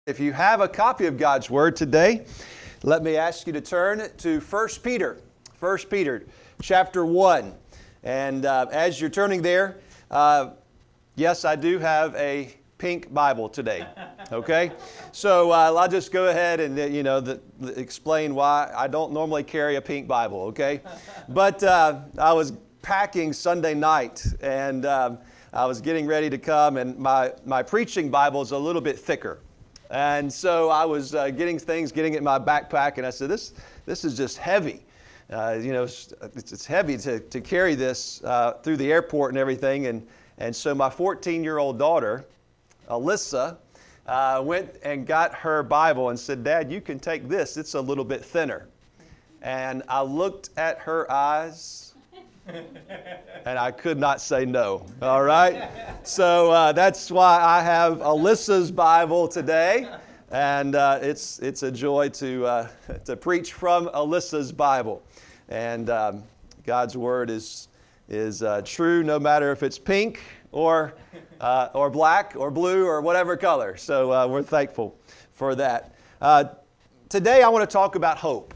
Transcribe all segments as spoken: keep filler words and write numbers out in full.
If you have a copy of God's Word today, let me ask you to turn to First Peter, First Peter chapter one. And uh, as you're turning there, uh, yes, I do have a pink Bible today, okay? So uh, I'll just go ahead and, uh, you know, the, the explain why I don't normally carry a pink Bible, okay? But uh, I was packing Sunday night, and um, I was getting ready to come, and my, my preaching Bible is a little bit thicker. And so I was uh, getting things, getting it in my backpack, and I said, this this is just heavy. Uh, you know, it's, it's heavy to, to carry this uh, through the airport and everything. And, and so my fourteen-year-old daughter, Alyssa, uh, went and got her Bible and said, Dad, you can take this. It's a little bit thinner. And I looked at her eyes, and I could not say no, all right? So uh, that's why I have Alyssa's Bible today, and uh, it's it's a joy to uh, to preach from Alyssa's Bible. And um, God's Word is is uh, true no matter if it's pink or uh, or black or blue or whatever color. So uh, we're thankful for that. Uh, today I want to talk about hope.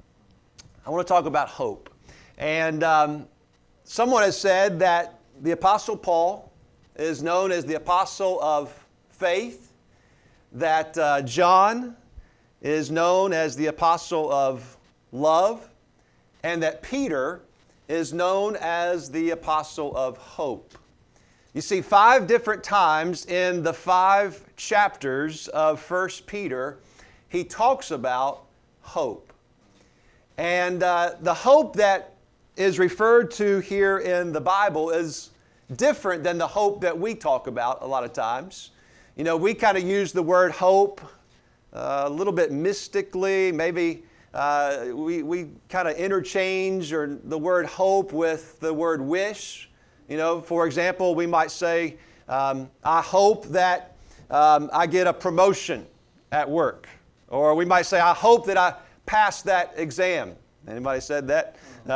I want to talk about hope. And um, someone has said that the Apostle Paul is known as the Apostle of Faith, that uh, John is known as the Apostle of Love, and that Peter is known as the Apostle of Hope. You see, five different times in the five chapters of First Peter, he talks about hope. And uh, the hope that is referred to here in the Bible is different than the hope that we talk about a lot of times. You know, we kind of use the word hope uh, a little bit mystically. Maybe uh, we, we kind of interchange or the word hope with the word wish. You know, for example, we might say, um, I hope that um, I get a promotion at work. Or we might say, I hope that I pass that exam. Anybody said that?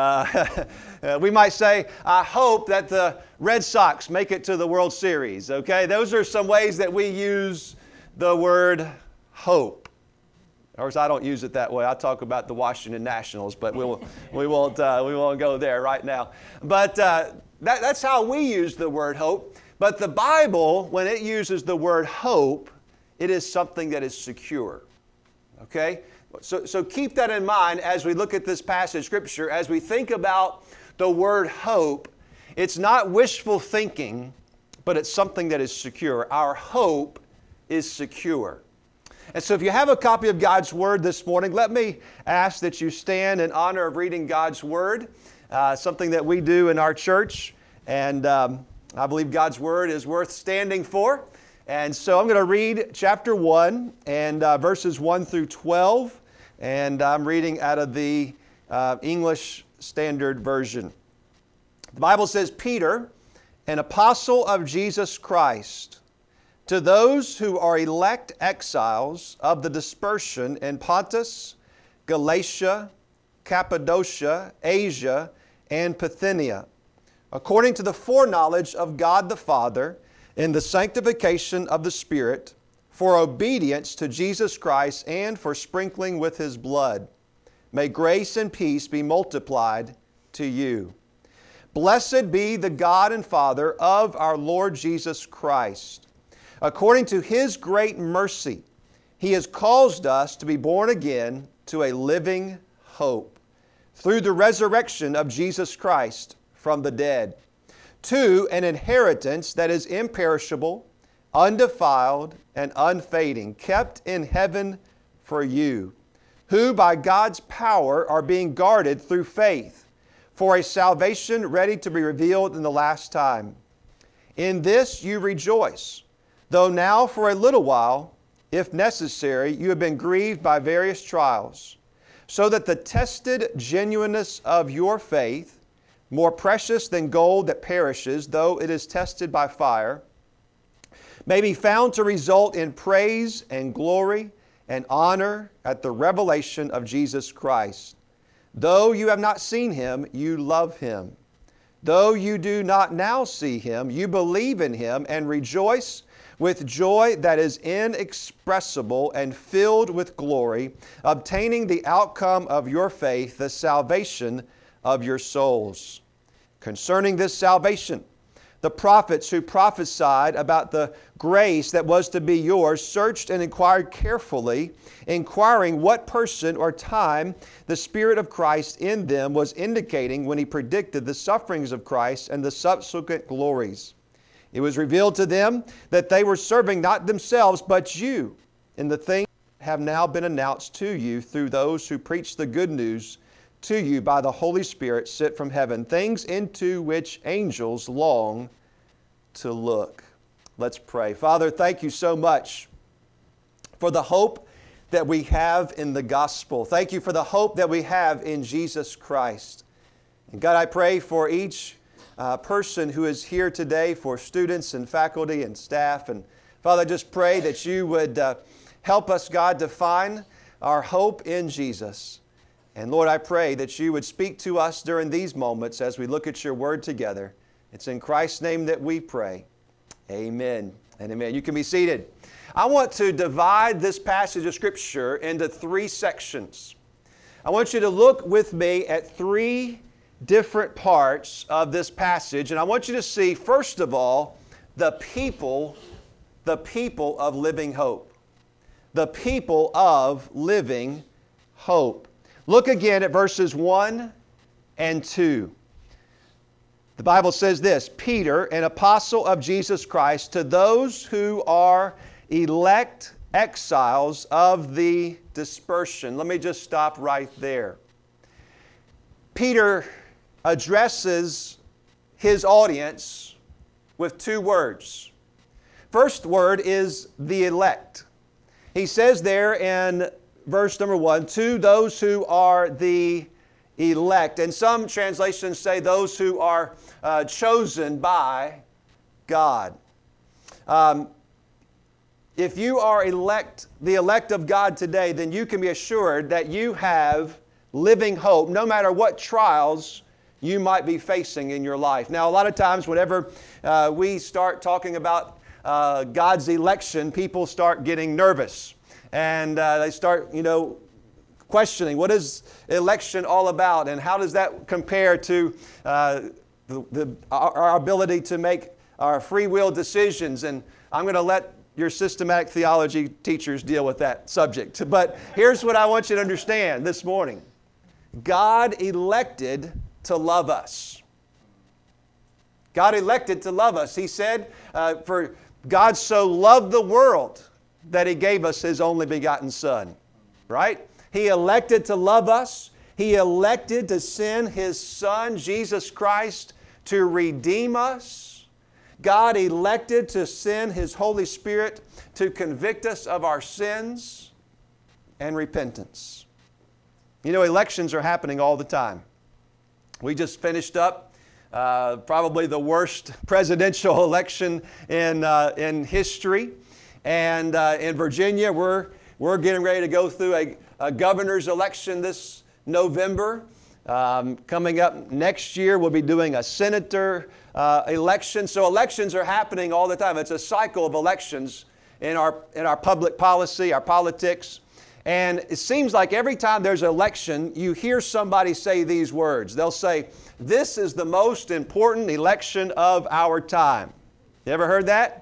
Uh, we might say, I hope that the Red Sox make it to the World Series, okay? Those are some ways that we use the word hope. Of course, I don't use it that way. I talk about the Washington Nationals, but we'll, we won't uh, we won't go there right now. But uh, that, that's how we use the word hope. But the Bible, when it uses the word hope, it is something that is secure, okay? So, so keep that in mind as we look at this passage of Scripture. As we think about the word hope, it's not wishful thinking, but it's something that is secure. Our hope is secure. And so if you have a copy of God's Word this morning, let me ask that you stand in honor of reading God's Word, uh, something that we do in our church. And um, I believe God's Word is worth standing for. And so I'm going to read chapter one and uh, verses one through twelve. And I'm reading out of the uh, English Standard Version. The Bible says, Peter, an apostle of Jesus Christ, to those who are elect exiles of the dispersion in Pontus, Galatia, Cappadocia, Asia, and Bithynia, according to the foreknowledge of God the Father, in the sanctification of the Spirit, for obedience to Jesus Christ and for sprinkling with His blood. May grace and peace be multiplied to you. Blessed be the God and Father of our Lord Jesus Christ. According to His great mercy, He has caused us to be born again to a living hope through the resurrection of Jesus Christ from the dead, to an inheritance that is imperishable, undefiled, and unfading, kept in heaven for you, who by God's power are being guarded through faith, for a salvation ready to be revealed in the last time. In this you rejoice, though now for a little while, if necessary, you have been grieved by various trials, so that the tested genuineness of your faith, more precious than gold that perishes, though it is tested by fire, may be found to result in praise and glory and honor at the revelation of Jesus Christ. Though you have not seen Him, you love Him. Though you do not now see Him, you believe in Him and rejoice with joy that is inexpressible and filled with glory, obtaining the outcome of your faith, the salvation of your souls. Concerning this salvation, the prophets who prophesied about the grace that was to be yours searched and inquired carefully, inquiring what person or time the Spirit of Christ in them was indicating when He predicted the sufferings of Christ and the subsequent glories. It was revealed to them that they were serving not themselves but you in the things that have now been announced to you through those who preach the good news to you by the Holy Spirit sent from heaven, things into which angels long to look. Let's pray. Father, thank you so much for the hope that we have in the gospel. Thank you for the hope that we have in Jesus Christ. And God, I pray for each uh, person who is here today, for students and faculty and staff. And Father, I just pray that you would uh, help us, God, to find our hope in Jesus. And Lord, I pray that you would speak to us during these moments as we look at your word together. It's in Christ's name that we pray. Amen and amen. You can be seated. I want to divide this passage of Scripture into three sections. I want you to look with me at three different parts of this passage. And I want you to see, first of all, the people, the people of living hope. The people of living hope. Look again at verses one and two. The Bible says this, Peter, an apostle of Jesus Christ, to those who are elect exiles of the dispersion. Let me just stop right there. Peter addresses his audience with two words. First word is the elect. He says there in verse number one, to those who are the elect. And some translations say those who are uh, chosen by God. Um, if you are elect, the elect of God today, then you can be assured that you have living hope, no matter what trials you might be facing in your life. Now, a lot of times whenever uh, we start talking about uh, God's election, people start getting nervous. And uh, they start, you know, questioning, what is election all about? And how does that compare to uh, the, the, our, our ability to make our free will decisions? And I'm going to let your systematic theology teachers deal with that subject. But here's what I want you to understand this morning. God elected to love us. God elected to love us. He said, uh, for God so loved the world that He gave us His only begotten Son, right? He elected to love us. He elected to send His Son, Jesus Christ, to redeem us. God elected to send His Holy Spirit to convict us of our sins and repentance. You know, elections are happening all the time. We just finished up uh, probably the worst presidential election in, uh, in history. And uh, in Virginia, we're, we're getting ready to go through a, a governor's election this November. Um, coming up next year, we'll be doing a senator uh, election. So elections are happening all the time. It's a cycle of elections in our, in our public policy, our politics. And it seems like every time there's an election, you hear somebody say these words. They'll say, this is the most important election of our time. You ever heard that?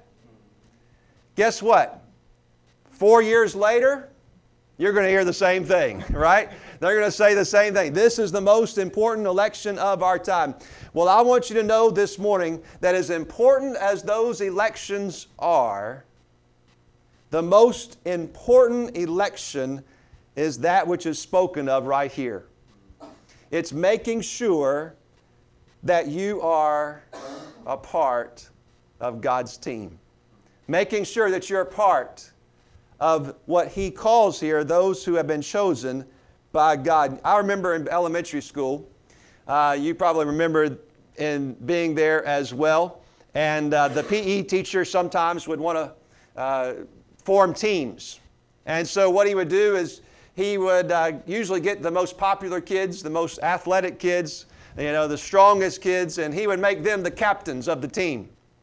Guess what? Four years later, you're going to hear the same thing, right? They're going to say the same thing. This is the most important election of our time. Well, I want you to know this morning that as important as those elections are, the most important election is that which is spoken of right here. It's making sure that you are a part of God's team. Making sure that you're a part of what He calls here, those who have been chosen by God. I remember in elementary school, uh, you probably remember in being there as well, and uh, the P E teacher sometimes would want to uh, form teams. And so what he would do is he would uh, usually get the most popular kids, the most athletic kids, you know, the strongest kids, and he would make them the captains of the team.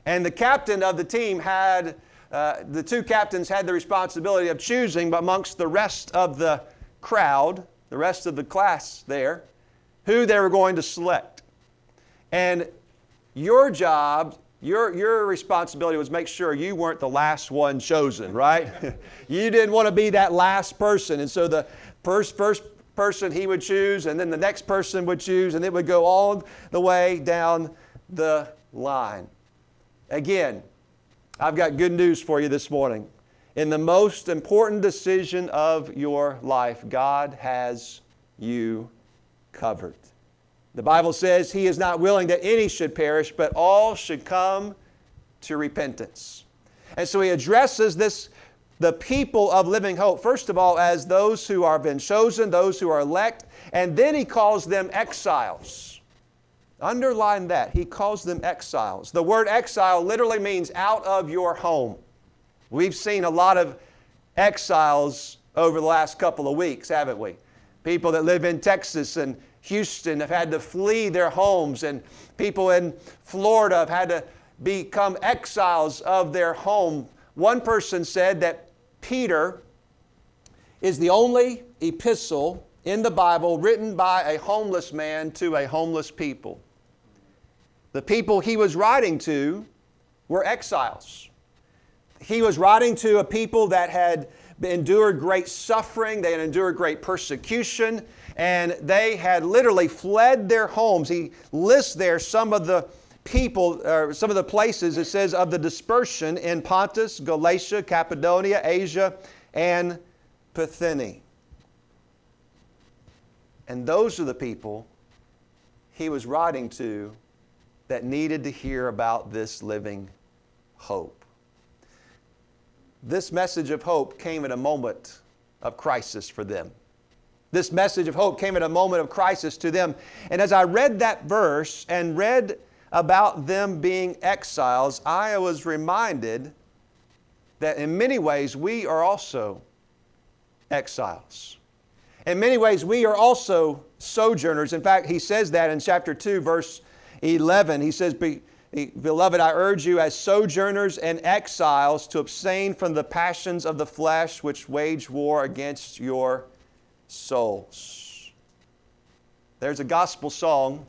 And the captain of the team had, uh, the two captains had the responsibility of choosing amongst the rest of the crowd, the rest of the class there, who they were going to select. And your job, your, your responsibility was make sure you weren't the last one chosen, right? You didn't want to be that last person. And so the first, first person he would choose, and then the next person would choose, and it would go all the way down the line. Again, I've got good news for you this morning. In the most important decision of your life, God has you covered. The Bible says He is not willing that any should perish, but all should come to repentance. And so He addresses this, the people of Living Hope, first of all, as those who are been chosen, those who are elect, and then He calls them exiles. Underline that. He calls them exiles. The word exile literally means out of your home. We've seen a lot of exiles over the last couple of weeks, haven't we? People that live in Texas and Houston have had to flee their homes, and people in Florida have had to become exiles of their home. One person said that Peter is the only epistle in the Bible written by a homeless man to a homeless people. The people he was writing to were exiles. He was writing to a people that had endured great suffering, they had endured great persecution, and they had literally fled their homes. He lists there some of the people, or some of the places, it says, of the dispersion in Pontus, Galatia, Cappadocia, Asia, and Bithynia. And those are the people he was writing to that needed to hear about this living hope. This message of hope came at a moment of crisis for them. This message of hope came at a moment of crisis to them. And as I read that verse and read about them being exiles, I was reminded that in many ways we are also exiles. In many ways we are also sojourners. In fact, he says that in chapter two, verse eleven. He says, "Beloved, I urge you as sojourners and exiles to abstain from the passions of the flesh which wage war against your souls." There's a gospel song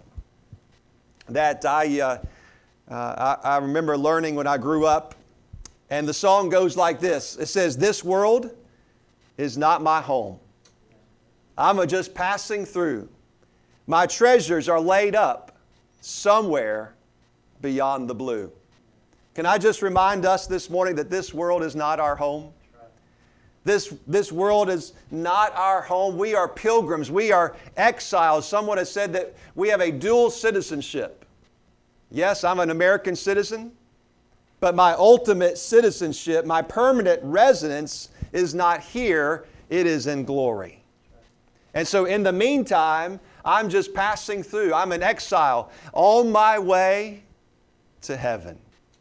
that I, uh, uh, I, I remember learning when I grew up. And the song goes like this. It says, "This world is not my home. I'm a just passing through. My treasures are laid up somewhere beyond the blue." Can I just remind us this morning that this world is not our home? This, this world is not our home. We are pilgrims. We are exiles. Someone has said that we have a dual citizenship. Yes, I'm an American citizen, but my ultimate citizenship, my permanent residence is not here. It is in glory. And so in the meantime, I'm just passing through. I'm an exile on my way to heaven.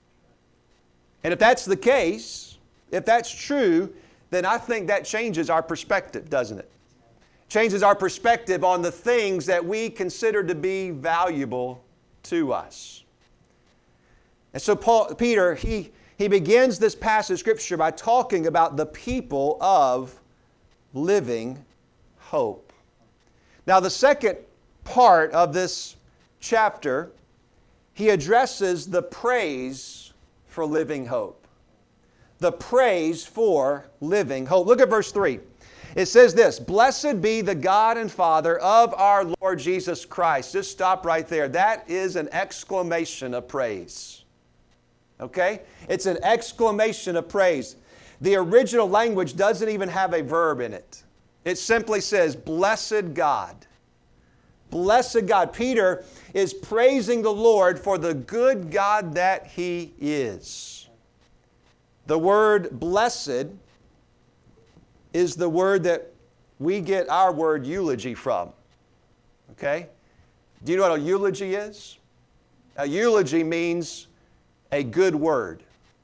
And if that's the case, if that's true, then I think that changes our perspective, doesn't it? Changes our perspective on the things that we consider to be valuable to us. And so Paul, Peter, he, he begins this passage of Scripture by talking about the people of living hope. Now, the second part of this chapter, he addresses the praise for living hope. The praise for living hope. Look at verse three. It says this, "Blessed be the God and Father of our Lord Jesus Christ." Just stop right there. That is an exclamation of praise. Okay? It's an exclamation of praise. The original language doesn't even have a verb in it. It simply says, "Blessed God." Blessed God. Peter is praising the Lord for the good God that He is. The word blessed is the word that we get our word eulogy from. Okay? Do you know what a eulogy is? A eulogy means a good word.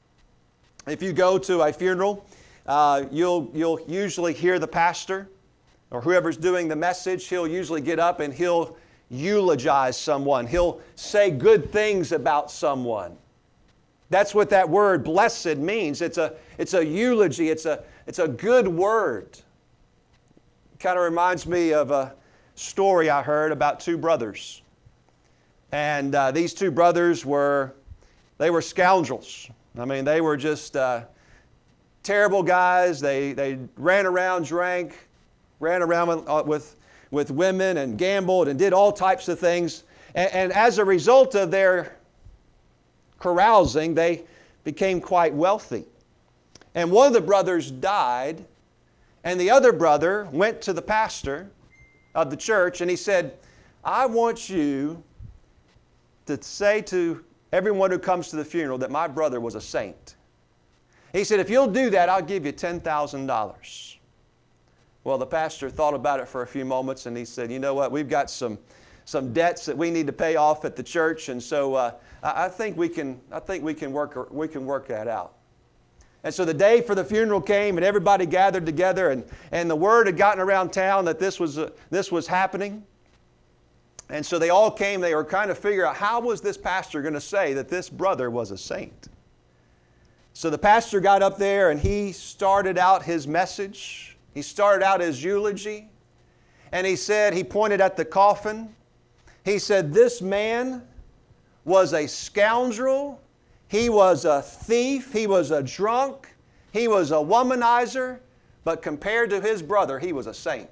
If you go to a funeral, uh, you'll, you'll usually hear the pastor or whoever's doing the message. He'll usually get up and he'll eulogize someone. He'll say good things about someone. That's what that word blessed means. It's a, it's a eulogy. It's a, it's a good word. Kind of reminds me of a story I heard about two brothers. And uh, these two brothers were, they were scoundrels. I mean, they were just uh, terrible guys. They, they ran around, drank, ran around with, uh, with, with women and gambled and did all types of things. And, and as a result of their carousing, they became quite wealthy. And one of the brothers died, and the other brother went to the pastor of the church and he said, I want you to say to everyone who comes to the funeral that my brother was a saint. He said, if you'll do that, I'll give you ten thousand dollars. Well, the pastor thought about it for a few moments and he said, you know what, we've got some, some debts that we need to pay off at the church, and so uh, I, I think we can, I think we can work, we can work that out. And so the day for the funeral came and everybody gathered together, and, and the word had gotten around town that this was, uh, this was happening. And so they all came, they were trying to figure out how was this pastor going to say that this brother was a saint. So the pastor got up there and he started out his message. He started out his eulogy. And he said, he pointed at the coffin. He said, this man was a scoundrel. He was a thief. He was a drunk. He was a womanizer. But compared to his brother, he was a saint.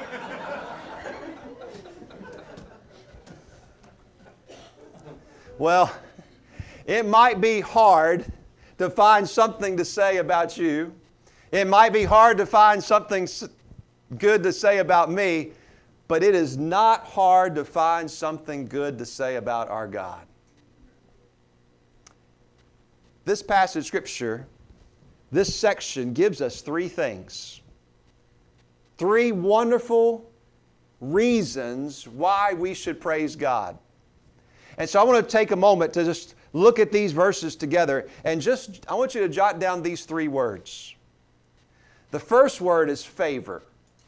Well, it might be hard to find something to say about you. It might be hard to find something good to say about me, but it is not hard to find something good to say about our God. This passage of Scripture, this section gives us three things. Three wonderful reasons why we should praise God. And so I want to take a moment to just look at these verses together and just, I want you to jot down these three words. The first word is favor.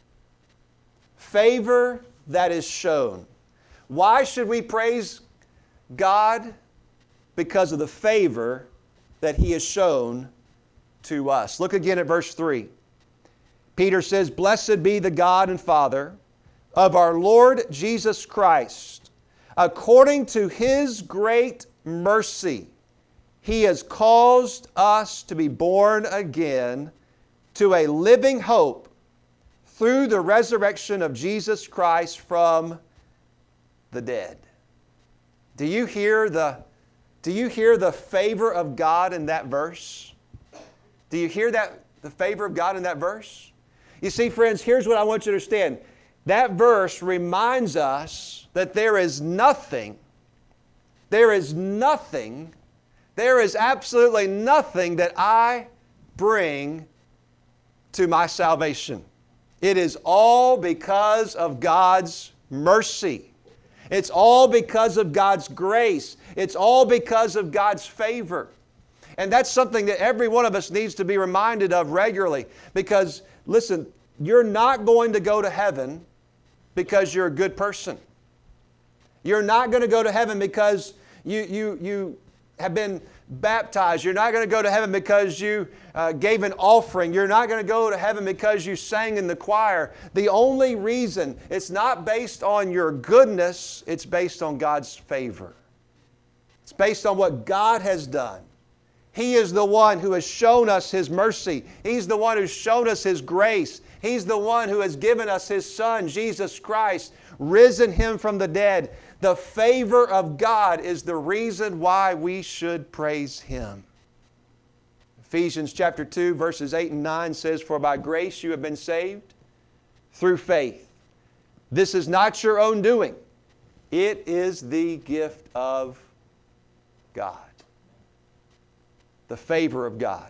Favor that is shown. Why should we praise God? Because of the favor that He has shown to us. Look again at verse three. Peter says, blessed be the God and Father of our Lord Jesus Christ. According to His great mercy, He has caused us to be born again to a living hope through the resurrection of Jesus Christ from the dead. Do you hear the, do you hear the favor of God in that verse? Do you hear that, the favor of God in that verse? You see, friends, here's what I want you to understand. That verse reminds us that there is nothing, there is nothing, there is absolutely nothing that I bring to my salvation. It is all because of God's mercy. It's all because of God's grace. It's all because of God's favor. And that's something that every one of us needs to be reminded of regularly. Because, listen, you're not going to go to heaven because you're a good person. You're not going to go to heaven because you, you, you have been baptized. You're not going to go to heaven because you uh, gave an offering. You're not going to go to heaven because you sang in the choir. The only reason, it's not based on your goodness, it's based on God's favor. It's based on what God has done. He is the one who has shown us His mercy. He's the one who's shown us His grace. He's the one who has given us His Son, Jesus Christ, risen Him from the dead. The favor of God is the reason why we should praise Him. Ephesians chapter two, verses eight and nine says, for by grace you have been saved through faith. This is not your own doing. It is the gift of God. The favor of God.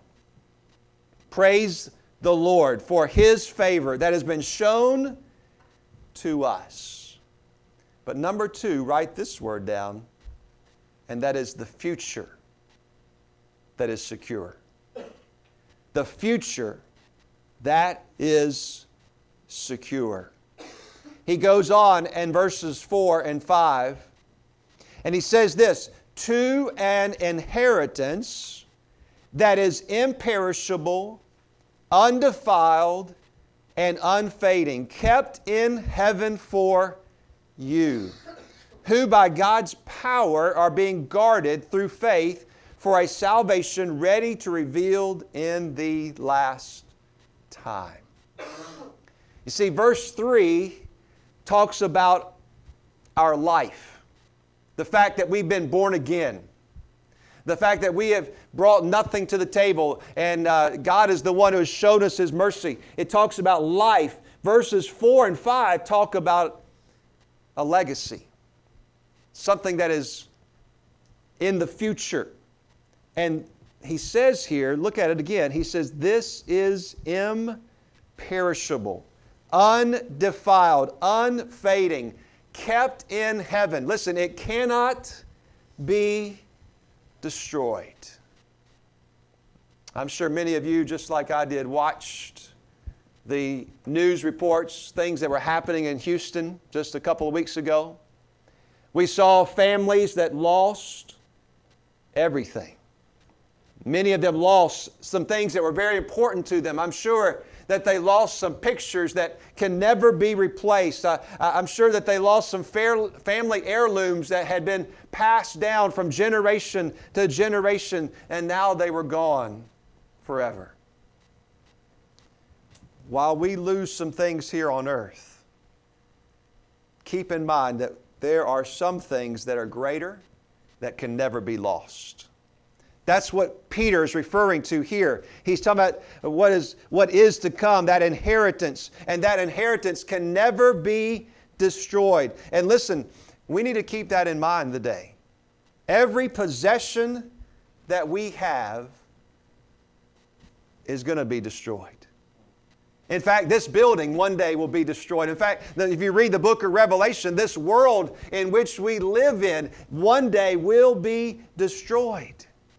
Praise the Lord for His favor that has been shown to us. But number two, write this word down, and that is the future that is secure. The future that is secure. He goes on in verses four and five, and he says this, to an inheritance that is imperishable, undefiled, and unfading, kept in heaven for you, who by God's power are being guarded through faith for a salvation ready to be revealed in the last time. You see, verse three talks about our life, the fact that we've been born again, the fact that we have brought nothing to the table, and uh, God is the one who has showed us His mercy. It talks about life. Verses four and five talk about a legacy, something that is in the future. And he says here, look at it again, he says, this is imperishable, undefiled, unfading, kept in heaven. Listen, it cannot be destroyed. I'm sure many of you, just like I did, watched the news reports, things that were happening in Houston just a couple of weeks ago. We saw families that lost everything. Many of them lost some things that were very important to them. I'm sure that they lost some pictures that can never be replaced. Uh, I'm sure that they lost some fair family heirlooms that had been passed down from generation to generation, and now they were gone forever. While we lose some things here on earth, keep in mind that there are some things that are greater that can never be lost. That's what Peter is referring to here. He's talking about what is, what is to come, that inheritance. And that inheritance can never be destroyed. And listen, we need to keep that in mind today. Every possession that we have is going to be destroyed. In fact, this building one day will be destroyed. In fact, if you read the book of Revelation, this world in which we live in one day will be destroyed.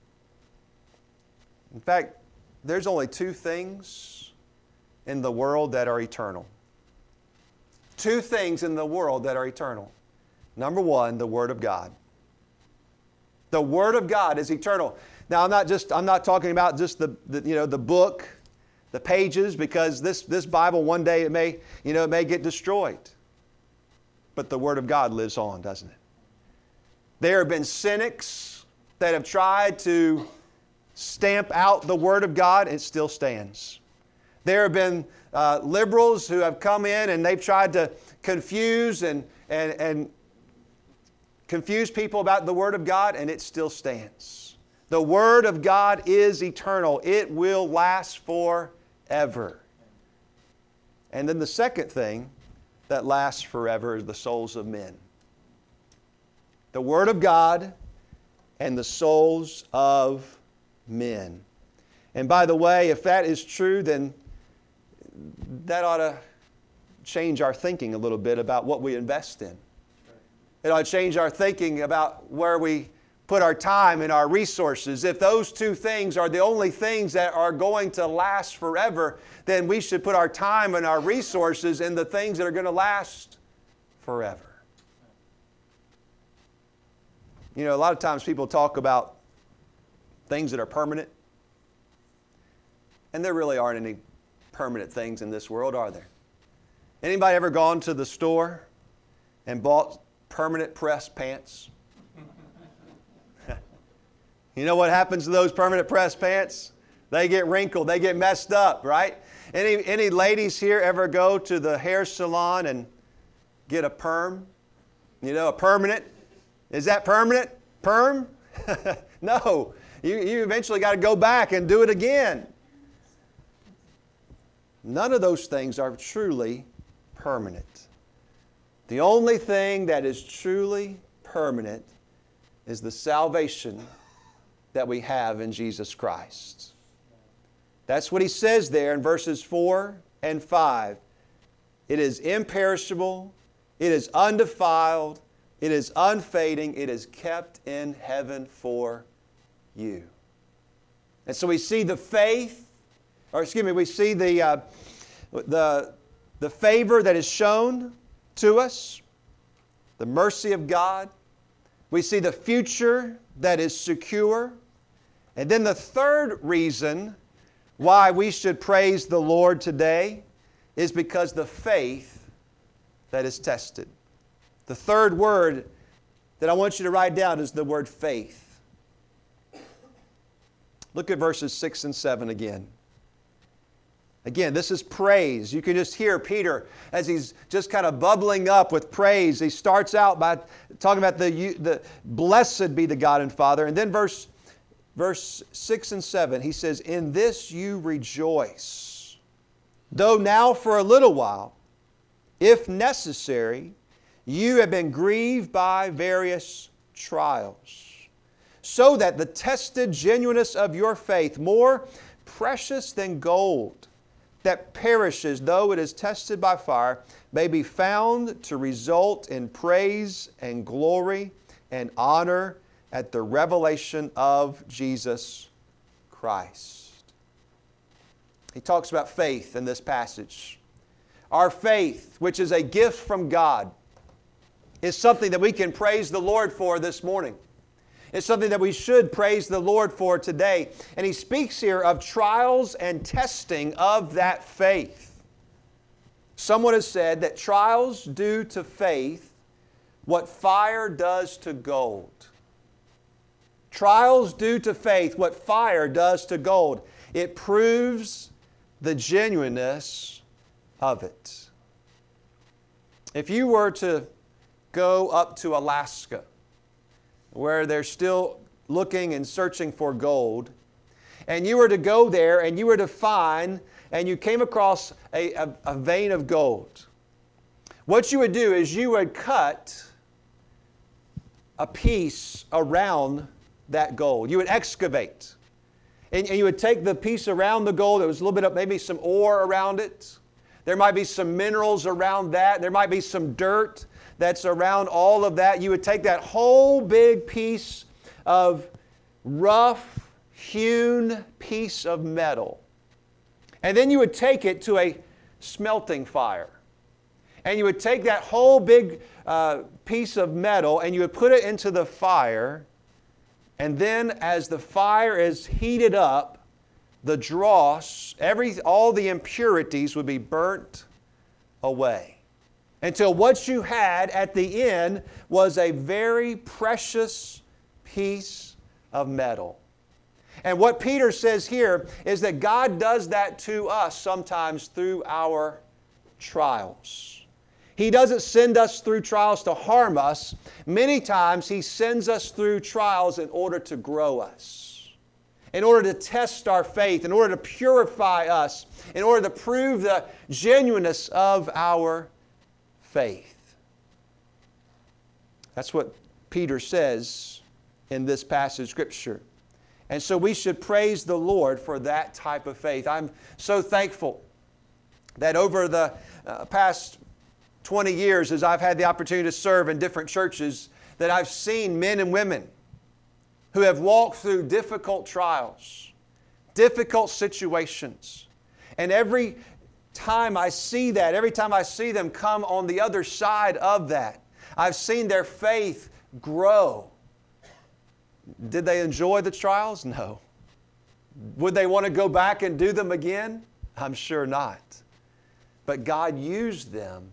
In fact, there's only two things in the world that are eternal. Two things in the world that are eternal. Number one, the Word of God. The Word of God is eternal. Now, I'm not just I'm not talking about just the, the you know the book, the pages, because this this Bible one day it may you know it may get destroyed. But the Word of God lives on, doesn't it? There have been cynics that have tried to stamp out the Word of God, it still stands. There have been uh, liberals who have come in and they've tried to confuse and, and, and confuse people about the Word of God, and it still stands. The Word of God is eternal. It will last forever. And then the second thing that lasts forever is the souls of men. The Word of God and the souls of men. And by the way, if that is true, then that ought to change our thinking a little bit about what we invest in. It ought to change our thinking about where we put our time and our resources. If those two things are the only things that are going to last forever, then we should put our time and our resources in the things that are going to last forever. You know, a lot of times people talk about things that are permanent. And there really aren't any permanent things in this world, are there? Anybody ever gone to the store and bought permanent press pants? You know what happens to those permanent press pants? They get wrinkled, they get messed up, right? Any, any ladies here ever go to the hair salon and get a perm? You know, a permanent? Is that permanent? Perm? No. You, you eventually got to go back and do it again. None of those things are truly permanent. The only thing that is truly permanent is the salvation that we have in Jesus Christ. That's what he says there in verses four and five. It is imperishable, it is undefiled, it is unfading, it is kept in heaven for you. And so we see the faith, or excuse me, we see the, uh, the, the favor that is shown to us, the mercy of God. We see the future that is secure. And then the third reason why we should praise the Lord today is because the faith that is tested. The third word that I want you to write down is the word faith. Look at verses six and seven again. Again, this is praise. You can just hear Peter as he's just kind of bubbling up with praise. He starts out by talking about the, the blessed be the God and Father. And then verse, verse six and seven, he says, in this you rejoice, though now for a little while, if necessary, you have been grieved by various trials, so that the tested genuineness of your faith, more precious than gold, that perishes though it is tested by fire, may be found to result in praise and glory and honor at the revelation of Jesus Christ. He talks about faith in this passage. Our faith, which is a gift from God, is something that we can praise the Lord for this morning. It's something that we should praise the Lord for today. And he speaks here of trials and testing of that faith. Someone has said that trials do to faith what fire does to gold. Trials do to faith what fire does to gold. It proves the genuineness of it. If you were to go up to Alaska, where they're still looking and searching for gold, and you were to go there and you were to find, and you came across a, a, a vein of gold, what you would do is you would cut a piece around that gold. You would excavate. And, and you would take the piece around the gold. There was a little bit of maybe some ore around it. There might be some minerals around that. There might be some dirt that's around all of that. You would take that whole big piece of rough, hewn piece of metal, and then you would take it to a smelting fire. And you would take that whole big uh, piece of metal and you would put it into the fire. And then as the fire is heated up, the dross, every, all the impurities would be burnt away, until what you had at the end was a very precious piece of metal. And what Peter says here is that God does that to us sometimes through our trials. He doesn't send us through trials to harm us. Many times He sends us through trials in order to grow us, in order to test our faith, in order to purify us, in order to prove the genuineness of our faith. That's what Peter says in this passage of Scripture. And so we should praise the Lord for that type of faith. I'm so thankful that over the uh, past twenty years, as I've had the opportunity to serve in different churches, that I've seen men and women who have walked through difficult trials, difficult situations. And every time I see that, every time I see them come on the other side of that, I've seen their faith grow. Did they enjoy the trials? No. Would they want to go back and do them again? I'm sure not. But God used them,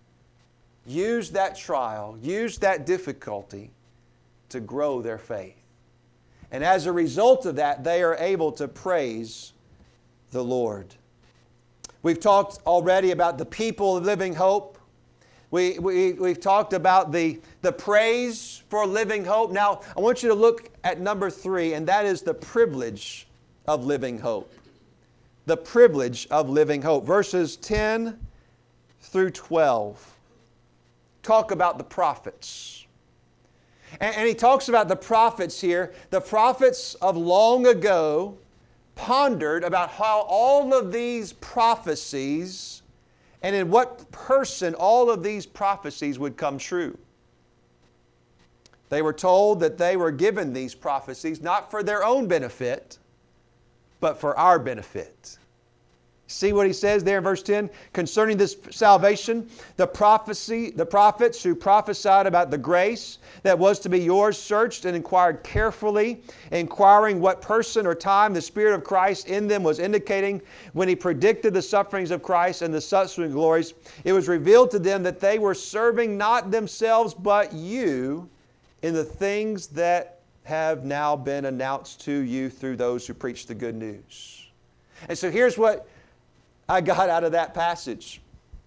used that trial, used that difficulty to grow their faith. And as a result of that, they are able to praise the Lord. We've talked already about the people of Living Hope. We, we, we've talked about the, the praise for Living Hope. Now, I want you to look at number three, and that is the privilege of Living Hope. The privilege of Living Hope. Verses ten through twelve talk about the prophets. And, and he talks about the prophets here. The prophets of long ago pondered about how all of these prophecies and in what person all of these prophecies would come true. They were told that they were given these prophecies not for their own benefit, but for our benefit. See what he says there in verse ten? Concerning this salvation, the prophecy, the prophets who prophesied about the grace that was to be yours searched and inquired carefully, inquiring what person or time the Spirit of Christ in them was indicating when He predicted the sufferings of Christ and the subsequent glories. It was revealed to them that they were serving not themselves but you in the things that have now been announced to you through those who preach the good news. And so here's what I got out of that passage.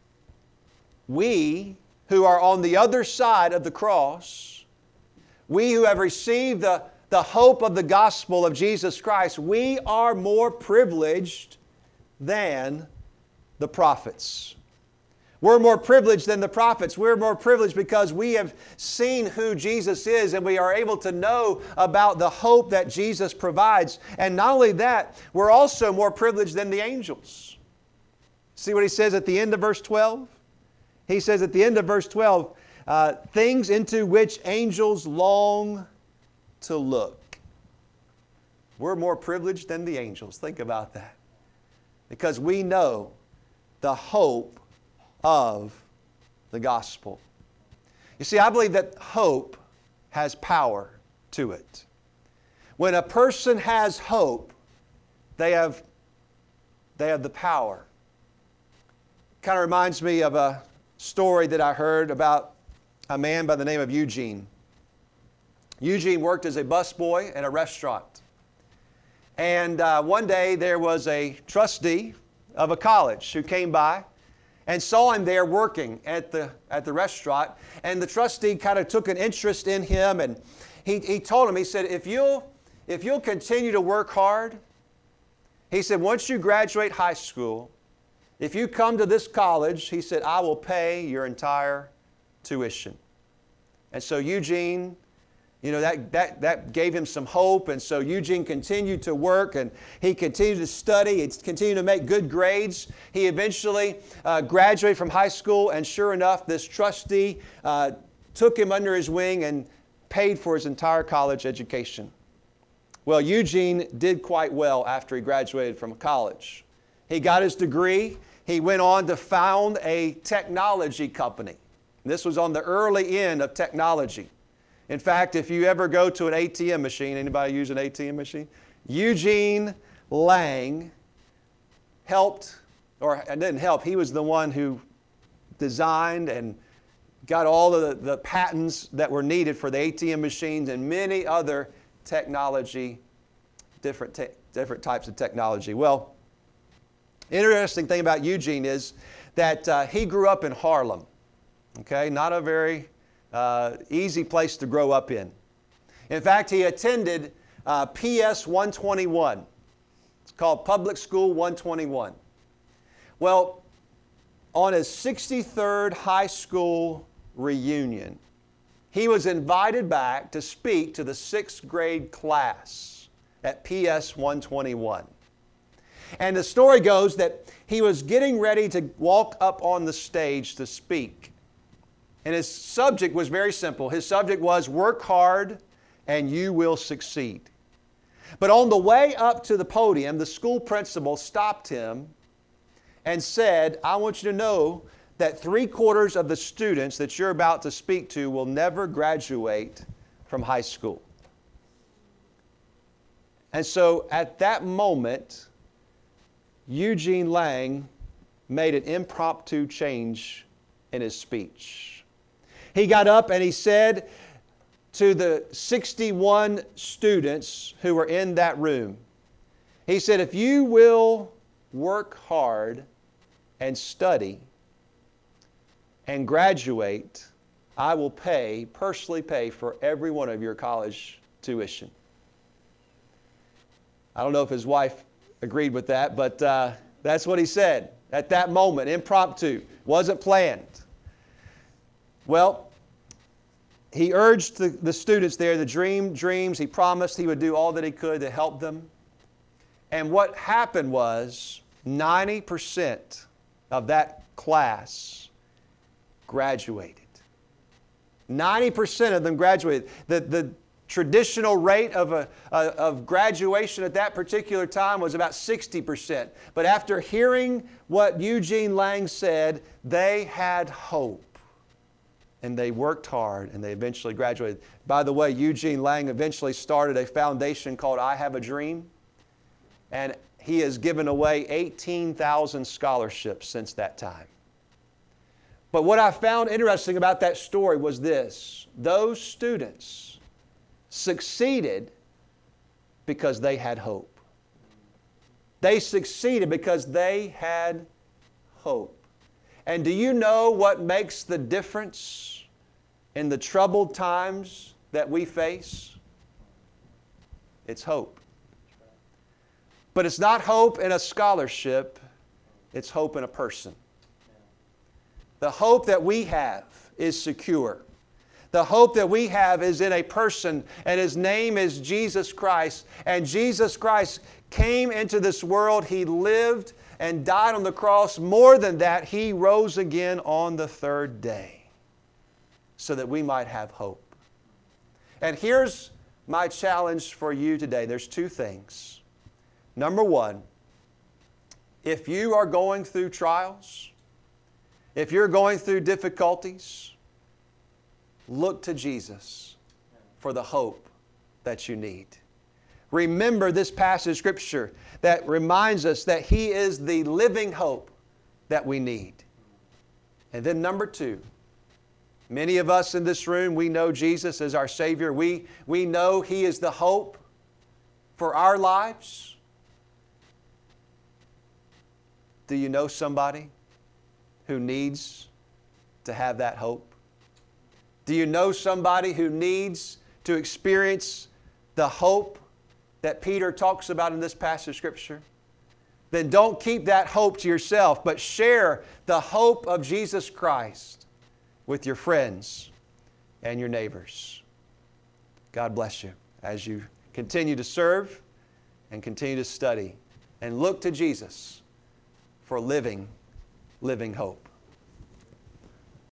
We who are on the other side of the cross, we who have received the, the hope of the gospel of Jesus Christ, we are more privileged than the prophets. We're more privileged than the prophets. We're more privileged because we have seen who Jesus is and we are able to know about the hope that Jesus provides. And not only that, we're also more privileged than the angels. See what he says at the end of verse twelve? He says at the end of verse twelve, uh, things into which angels long to look. We're more privileged than the angels. Think about that. Because we know the hope of the gospel. You see, I believe that hope has power to it. When a person has hope, they have, they have the power. Kind of reminds me of a story that I heard about a man by the name of Eugene. Eugene worked as a busboy at a restaurant. And uh, one day there was a trustee of a college who came by and saw him there working at the, at the restaurant. And the trustee kind of took an interest in him, and he, he told him, he said, if you'll, if you'll continue to work hard, he said, once you graduate high school, if you come to this college, he said, I will pay your entire tuition. And so Eugene, you know, that, that, that gave him some hope. And so Eugene continued to work, and he continued to study. He continued to make good grades. He eventually uh, graduated from high school, and sure enough, this trustee uh, took him under his wing and paid for his entire college education. Well, Eugene did quite well after he graduated from college. He got his degree. He went on to found a technology company. This was on the early end of technology. In fact, if you ever go to an A T M machine, anybody use an A T M machine? Eugene Lang helped, or didn't help, he was the one who designed and got all of the, the patents that were needed for the A T M machines and many other technology, different, te- different types of technology. Well, interesting thing about Eugene is that uh, he grew up in Harlem. Okay, not a very uh, easy place to grow up in. In fact, he attended uh, P S one twenty-one. It's called Public School one twenty-one. Well, on his sixty-third high school reunion, he was invited back to speak to the sixth grade class at P S one twenty-one. And the story goes that he was getting ready to walk up on the stage to speak. And his subject was very simple. His subject was, work hard and you will succeed. But on the way up to the podium, the school principal stopped him and said, I want you to know that three quarters of the students that you're about to speak to will never graduate from high school. And so at that moment, Eugene Lang made an impromptu change in his speech. He got up and he said to the sixty-one students who were in that room, he said, if you will work hard and study and graduate, I will pay, personally pay for every one of your college tuition. I don't know if his wife agreed with that, but uh, that's what he said at that moment, impromptu, wasn't planned. Well, he urged the, the students there to dream dreams. He promised he would do all that he could to help them. And what happened was ninety percent of that class graduated. ninety percent of them graduated. The, the, traditional rate of, a, uh, of graduation at that particular time was about sixty percent. But after hearing what Eugene Lang said, they had hope. And they worked hard and they eventually graduated. By the way, Eugene Lang eventually started a foundation called I Have a Dream. And he has given away eighteen thousand scholarships since that time. But what I found interesting about that story was this. Those students succeeded because they had hope. They succeeded because they had hope. And do you know what makes the difference in the troubled times that we face? It's hope. But it's not hope in a scholarship, it's hope in a person. The hope that we have is secure. The hope that we have is in a person, and His name is Jesus Christ. And Jesus Christ came into this world. He lived and died on the cross. More than that, He rose again on the third day so that we might have hope. And here's my challenge for you today. There's two things. Number one, if you are going through trials, if you're going through difficulties, look to Jesus for the hope that you need. Remember this passage of Scripture that reminds us that He is the living hope that we need. And then number two, many of us in this room, we know Jesus as our Savior. We, we know He is the hope for our lives. Do you know somebody who needs to have that hope? Do you know somebody who needs to experience the hope that Peter talks about in this passage of Scripture? Then don't keep that hope to yourself, but share the hope of Jesus Christ with your friends and your neighbors. God bless you as you continue to serve and continue to study and look to Jesus for living, living hope.